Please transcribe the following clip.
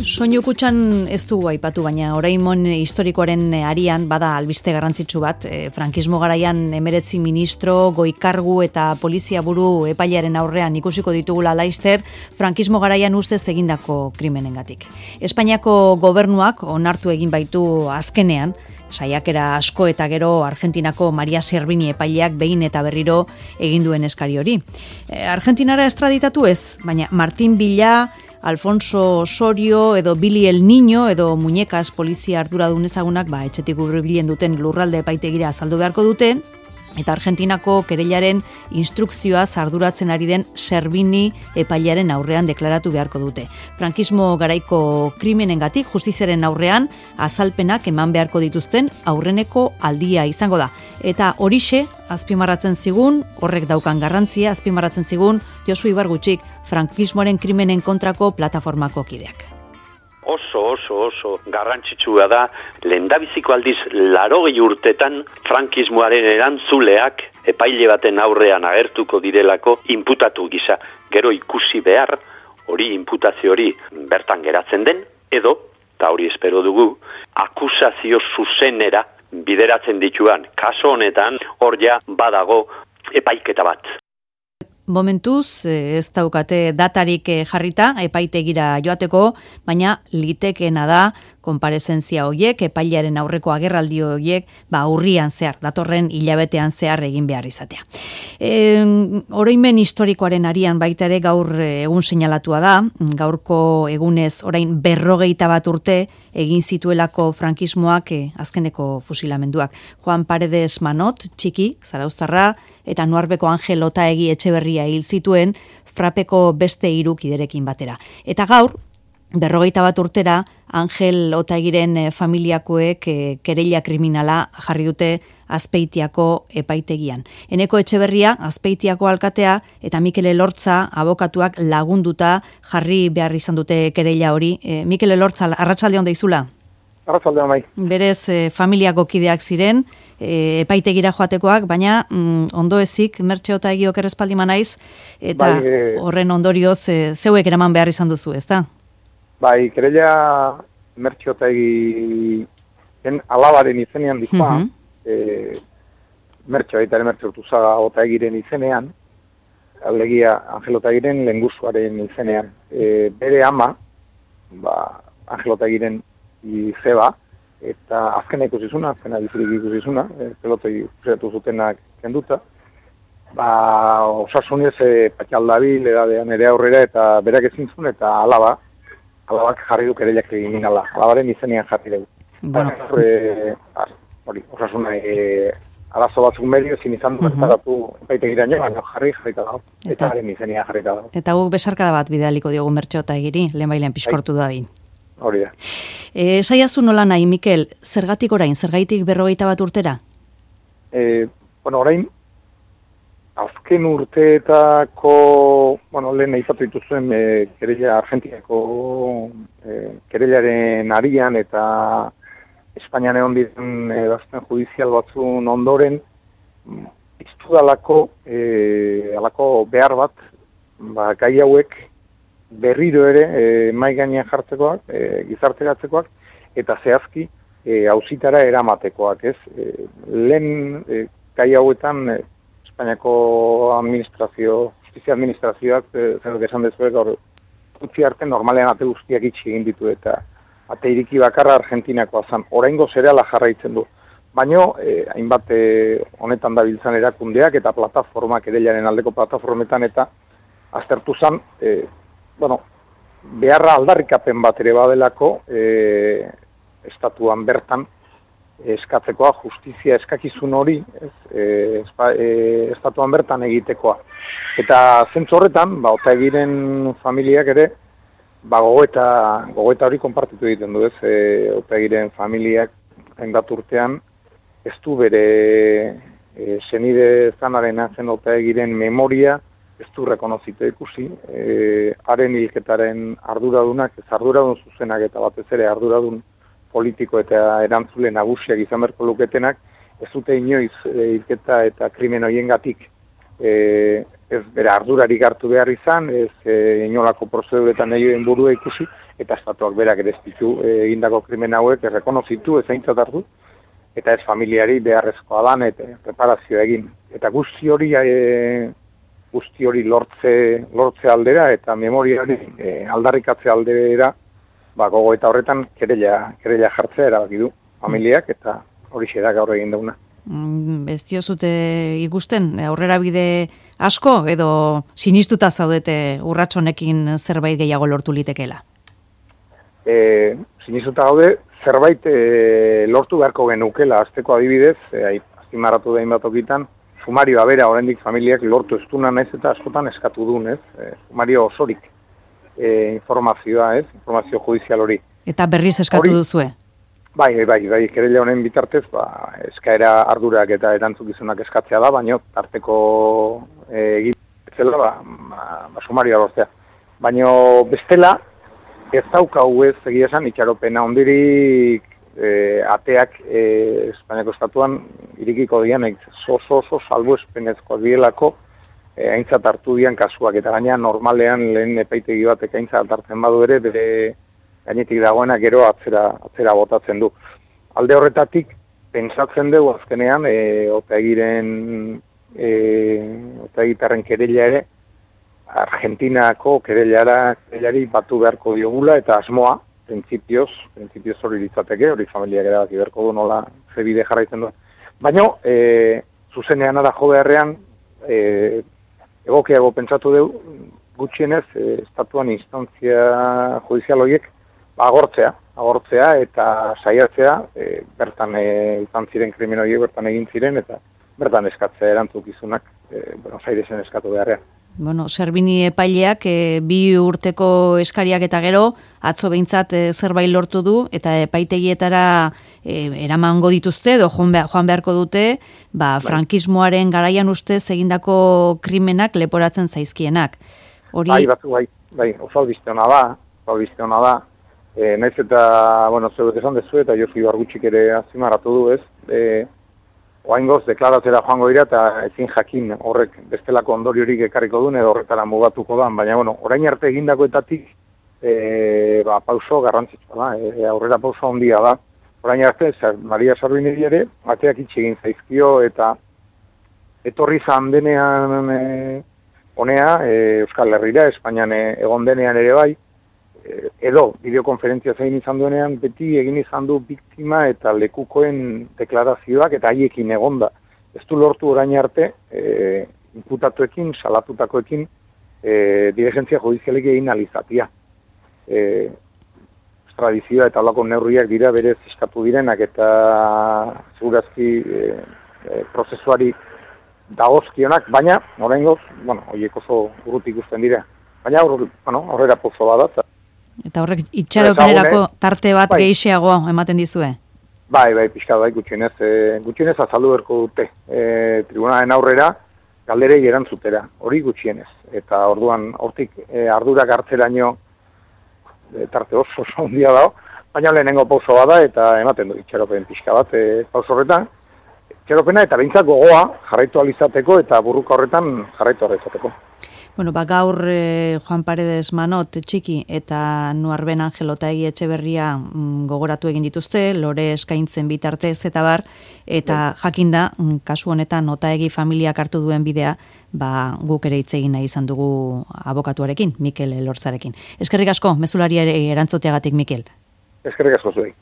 Soinu kutxan ez dugu aipatu, baina orainmon historikoaren arian bada albiste garrantzitsu bat. Frankismo garaian 19 ministro, goi-kargu eta polizia buru epailearen aurrean ikusiko ditugula laster, frankismo garaian ustez egindako krimenengatik. Espainiako gobernuak onartu egin baitu azkenean, saiakera asko eta gero Argentinako Maria Servini epaileak behin eta berriro egin duen eskari hori. Argentinara estraditatu ez, baina Martin Villa, Alfonso Osorio edo Billy el Niño edo Muñecas polizia arduradun ezagunak etxetik hurbilen duten lurralde epaitegira azaldu beharko dute, eta Argentinako kereilaren instrukzioaz arduratzen ari den Servini epailearen aurrean deklaratu beharko dute. Frankismo garaiko krimenengatik justiziaren aurrean azalpenak eman beharko dituzten aurreneko aldia izango da. Eta horixe azpimarratzen zigun, horrek daukan garrantzia azpimarratzen zigun Josu Ibargutxik, frankismoaren krimenen kontrako plataformako kideak. Oso garrantzitsua da, lehendabiziko aldiz 80 urtetan frankismoaren erantzuleak epaile baten aurrean agertuko direlako inputatu gisa. Gero ikusi behar, hori inputazio hori bertan geratzen den, edo, eta hori espero dugu, akusazio zuzenera bideratzen dituan. Kaso honetan, hor ja badago epaiketa bat. Momentuz, ez daukate datarik jarrita, epaitegira joateko, baina litekeena da, konparezentzia horiek, epailearen aurreko agerraldi horiek, urrian zehar, datorren hilabetean zehar egin behar izatea. Oroimen historikoaren arian baita ere gaur egun seinalatua da, gaurko egunez orain 41 urte egin zituelako frankismoak azkeneko fusilamenduak. Juan Paredes Manot, txiki, zarauztarra, eta Nuarbeko Angel Otaegi Etxeberria hil zituen frapeko beste 3 kiderekin batera. Eta gaur, 41 urtera, Angel Otaegiren familiakoek kereila kriminala jarri dute Azpeitiako epaitegian. Eneko Etxeberria, Azpeitiako alkatea, eta Mikel Elortza abokatuak lagunduta jarri behar izan dute kereila hori. Mikel Elortza, arratsalde on deizula? Arratsalde on bai. Berez familiako kideak ziren, epaitegira joatekoak, baina ondo ezik, Mertxe Otaegi oker espaldima naiz, eta horren ondorioz zeuek eraman behar izan duzu, ezta? Bai, kereila Mertxe Otaegien alabaren izenean dikoa, Mertxe Urtuzaga Otaegiren izenean, alegia Angel Otaegiren lehengusuaren izenean. Bere ama, Angel Otaegiren izeba, eta azkena ikusizuna, azkena bizirik ikusizuna, pelotei usetu zutenak kenduta, osasunez patxaldabil edadean ere aurrera, eta berak ezin zuen, eta alabak jarri du kereilak kriminala, alabaren izenean jarri dugu. Osasuna arazo batzuk medio ezin izan du bertaratu epaitegira baina jarrita dago, eta haren izenean jarrita dago. Eta guk besarkada bat bidaliko diogu Mertxe Otaegiri, lehenbailean pixkortu dadin. Hori da. Saiazu nola nahi, Mikel, zergatik orain, zergaitik 41 urtera? Orain, azken urteetako, lehen aipatu dituzuen kereila Argentinako kereilaren arian eta Espainian egon diren ebazpen judizial batzun ondoren, iztudalako behar bat, gai hauek berriro ere mahai gainean jartzekoak, gizarteratzekoak, eta zehazki auzitara eramatekoak, ez? Lehen gai hauetan Espainiako justizia administrazioak, zer esan dezuek, utzi arte normalean ate guztiak itxi egin ditu, eta ate iriki bakarra Argentinakoa zan. Oraingo zereala jarraitzen du. Baina, hainbat honetan dabiltzan erakundeak eta plataformak, kereilaren aldeko plataformetan, eta aztertu zan, beharra aldarrikapen bat ere badelako estatuan bertan eskatzekoa, justizia eskakizun hori estatuan bertan egitekoa. Eta zentzu horretan, Otaegiren familiak ere gogoeta hori konpartitu egiten du, ez? Otaegiren familiak hainbat urtean ez du bere senide zanaren zen Otaegiren memoria ez du rekonozitu ikusi, haren hilketaren arduradunak, ez arduradun zuzenak eta batez ere arduradun politiko eta erantzule nagusiak izan beharko luketenak, ez dute inoiz hilketa eta krimen horiengatik ez bere ardurarik hartu behar izan, ez inolako prozeduretan egin burua ikusi, eta estatuak berak ere ez ditu egindako krimen hauek errekonozitu, ez aintzat hartu, eta ez familiari beharrezkoa lan eta reparazioa egin. Eta guzti hori lortze aldera eta memoriari aldarrikatze aldera, gogo eta horretan kereila jartzea erabaki du familiak eta hori da gaur egin dauna. Ez diozute ikusten aurrera bide asko edo sinistuta zaudete urratsonekin zerbait gehiago lortu litekeela? Sinistuta gaude zerbait lortu beharko genukela, azteko adibidez, azpimarratu da hainbat tokitan, sumarioa bera oraindik familiak lortu ez duna naiz eta askotan eskatu du, sumario osorik informazioa, informazio judizial hori. Eta berriz eskatu duzue? Bai, kereila honen bitartez, eskaera ardurak eta erantzukizunak eskatzea da, baina tarteko egitzela, sumarioa lortzea. Baina bestela, ez daukagu ez egia esan itxaropena ondirik ateak Espainiako estatuan irikiko dian oso salbuespenezkoak direlako aintzat hartu dian kasuak eta gaina normalean lehen epaitegi batek aintzat hartzen badu ere bere gainetik dagoena gero atzera botatzen du. Alde horretatik pentsatzen dugu azkenean otaegitarren kereila ere Argentinako kereilari batu beharko diogula eta asmoa, printzipioz hori ditzateke, hori familiak erabaki beharko du nola zebide jarraitzen du. Baina, zuzenean ara jo beharrean, egokiago pentsatu dugu, gutxienez, estatuan instantzia judizial horiek, agortzea eta saiatzea, bertan izan ziren krimen horiek, bertan egin ziren, eta bertan eskatzea erantzukizunak, Buenos Airesen eskatu beharrean. Servini epaileak 2 urteko eskariak eta gero, atzo behintzat zerbait lortu du, eta epaitegietara eramango dituzte, edo joan beharko dute, frankismoaren garaian ustez egindako krimenak leporatzen zaizkienak. Bai, oso albiste hona da, naiz eta, zeuek esan dezu, eta Josu Ibargutxik ere azpimarratu du, ez, Oaingoz, deklaratzera joango dira eta ezin jakin horrek bestelako ondoriorik ekarriko duen edo horretara mugatuko da. Baina, orain arte egindakoetatik pauso garrantzitsua da, aurrera pauso handia da. Orain arte, Maria Servini ere, bateak itxegin zaizkio eta etorri zan denean honea, Euskal Herrira, Espainian egon denean ere bai, edo bideokonferentzia zein izan duenean beti egin izan du biktima eta lekukoen deklarazioak eta haiekin egonda. Ez du lortu orain arte inputatuekin, salatutakoekin diligentzia judizialik egin alizatia. Tradizioa eta olako neurriak dira berez eskatu direnak eta segurazki prozesuari dagozkionak, baina oraingoz, horiek oso urrutik ikusten dira. Baina horrera pozo bada. Eta horrek itxaropenerako tarte bat gehiago ematen dizue? Bai, pixka gutxienez azaldu berko dute. Tribunalen aurrera galderei erantzutera, hori gutxienez. Eta orduan, hortik ardurak hartzeraino tarte oso handia dago, baina lehenengo pauso bada eta ematen du itxaropen pixka bat pauso horretan. Itxaropena eta behintzat gogoa jarraitu alizateko eta burruka horretan jarraitu alizateko. Gaur Juan Paredes Manot txiki eta Nuarben Angel Otaegi Etxeberria gogoratu egin dituzte, lore eskaintzen bitartez eta bar, eta jakinda, kasu honetan Otaegi familiak hartu duen bidea, guk ere hitz egin nahi izan dugu abokatuarekin, Mikel Elortzarekin. Eskerrik asko, mezulari erantzuteagatik, Mikel. Eskerrik asko zuei.